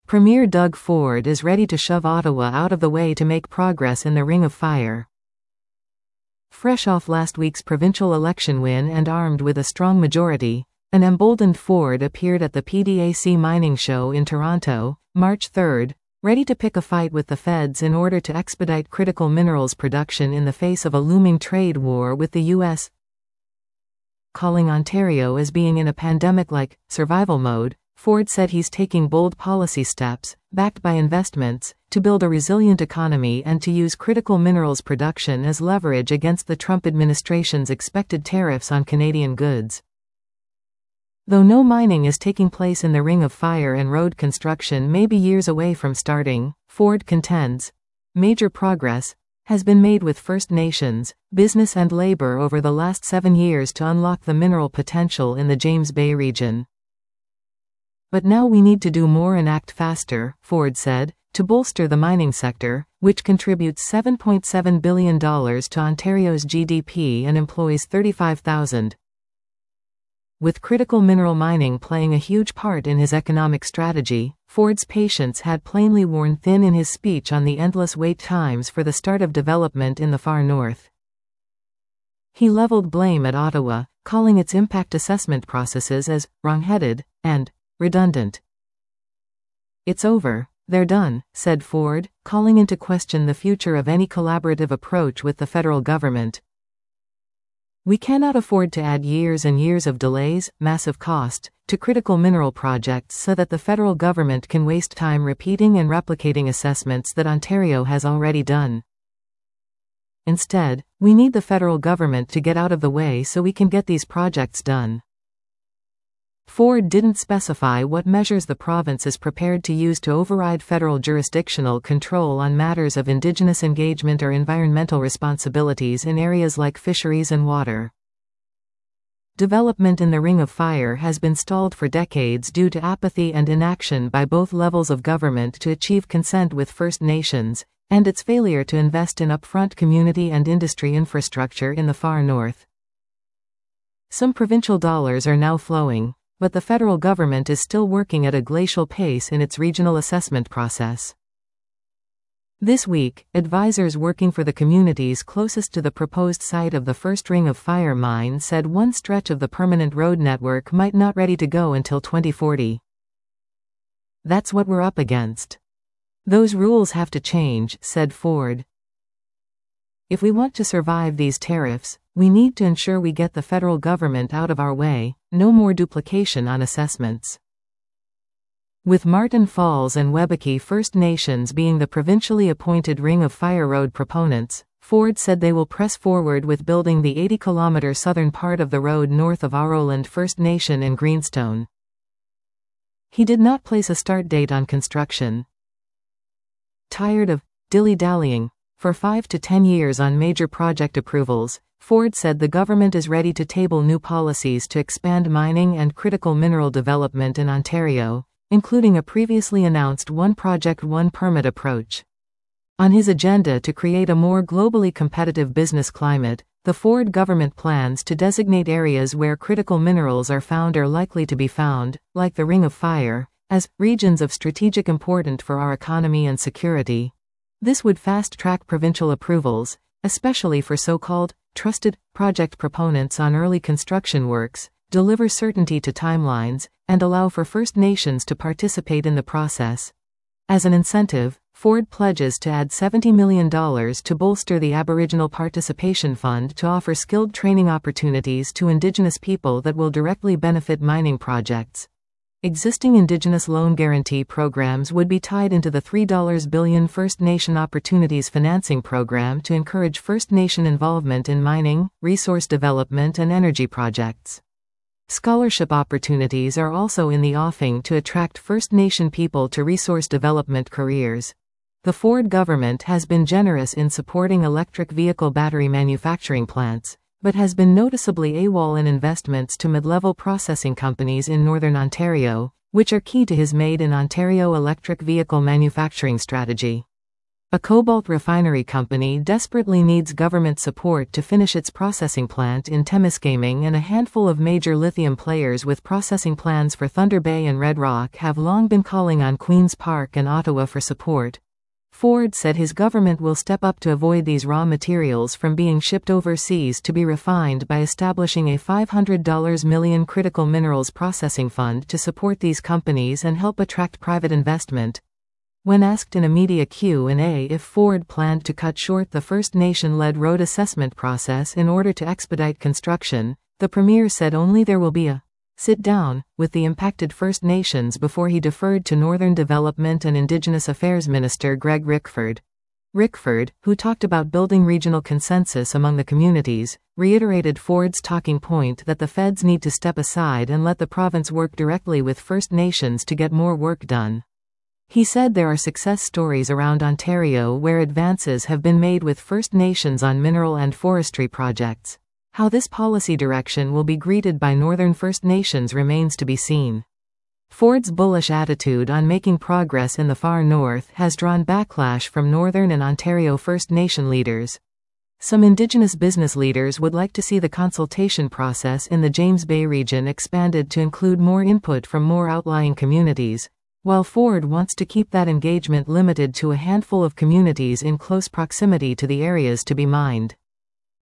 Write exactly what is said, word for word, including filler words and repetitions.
Premier Doug Ford is ready to shove Ottawa out of the way to make progress in the Ring of Fire. Fresh off last week's provincial election win and armed with a strong majority, an emboldened Ford appeared at the P D A C mining show in Toronto, March third, ready to pick a fight with the feds in order to expedite critical minerals production in the face of a looming trade war with the U S Calling Ontario as being in a pandemic-like survival mode, Ford said he's taking bold policy steps, backed by investments, to build a resilient economy and to use critical minerals production as leverage against the Trump administration's expected tariffs on Canadian goods. Though no mining is taking place in the Ring of Fire and road construction may be years away from starting, Ford contends major progress has been made with First Nations, business and labor over the last seven years to unlock the mineral potential in the James Bay region. But now we need to do more and act faster, Ford said, to bolster the mining sector, which contributes seven point seven billion dollars to Ontario's G D P and employs thirty-five thousand. With critical mineral mining playing a huge part in his economic strategy, Ford's patience had plainly worn thin in his speech on the endless wait times for the start of development in the far north. He leveled blame at Ottawa, calling its impact assessment processes as wrong-headed and redundant. It's over, they're done, said Ford, calling into question the future of any collaborative approach with the federal government. We cannot afford to add years and years of delays, massive cost, to critical mineral projects so that the federal government can waste time repeating and replicating assessments that Ontario has already done. Instead, we need the federal government to get out of the way so we can get these projects done. Ford didn't specify what measures the province is prepared to use to override federal jurisdictional control on matters of Indigenous engagement or environmental responsibilities in areas like fisheries and water. Development in the Ring of Fire has been stalled for decades due to apathy and inaction by both levels of government to achieve consent with First Nations, and its failure to invest in upfront community and industry infrastructure in the far north. Some provincial dollars are now flowing, but the federal government is still working at a glacial pace in its regional assessment process. This week, advisors working for the communities closest to the proposed site of the first Ring of Fire mine said one stretch of the permanent road network might not ready to go until twenty forty. That's what we're up against. Those rules have to change, said Ford. If we want to survive these tariffs, we need to ensure we get the federal government out of our way, no more duplication on assessments. With Martin Falls and Webequie First Nations being the provincially appointed Ring of Fire road proponents, Ford said they will press forward with building the eighty kilometer southern part of the road north of Auroland First Nation and Greenstone. He did not place a start date on construction. Tired of dilly-dallying for five to ten years on major project approvals, Ford said the government is ready to table new policies to expand mining and critical mineral development in Ontario, including a previously announced one project one permit approach. On his agenda to create a more globally competitive business climate, the Ford government plans to designate areas where critical minerals are found or likely to be found, like the Ring of Fire, as regions of strategic importance for our economy and security. This would fast-track provincial approvals, especially for so-called trusted project proponents on early construction works, deliver certainty to timelines, and allow for First Nations to participate in the process. As an incentive, Ford pledges to add seventy million dollars to bolster the Aboriginal Participation Fund to offer skilled training opportunities to Indigenous people that will directly benefit mining projects. Existing Indigenous loan guarantee programs would be tied into the three billion dollars First Nation Opportunities Financing Program to encourage First Nation involvement in mining, resource development and energy projects. Scholarship opportunities are also in the offing to attract First Nation people to resource development careers. The Ford government has been generous in supporting electric vehicle battery manufacturing plants, but has been noticeably AWOL in investments to mid-level processing companies in Northern Ontario, which are key to his Made in Ontario electric vehicle manufacturing strategy. A cobalt refinery company desperately needs government support to finish its processing plant in Temiskaming, and a handful of major lithium players with processing plans for Thunder Bay and Red Rock have long been calling on Queen's Park and Ottawa for support. Ford said his government will step up to avoid these raw materials from being shipped overseas to be refined by establishing a five hundred million dollars critical minerals processing fund to support these companies and help attract private investment. When asked in a media Q and A if Ford planned to cut short the First Nation-led road assessment process in order to expedite construction, the Premier said only there will be a sit-down with the impacted First Nations before he deferred to Northern Development and Indigenous Affairs Minister Greg Rickford. Rickford, who talked about building regional consensus among the communities, reiterated Ford's talking point that the feds need to step aside and let the province work directly with First Nations to get more work done. He said there are success stories around Ontario where advances have been made with First Nations on mineral and forestry projects. How this policy direction will be greeted by Northern First Nations remains to be seen. Ford's bullish attitude on making progress in the far north has drawn backlash from Northern and Ontario First Nation leaders. Some Indigenous business leaders would like to see the consultation process in the James Bay region expanded to include more input from more outlying communities, while Ford wants to keep that engagement limited to a handful of communities in close proximity to the areas to be mined.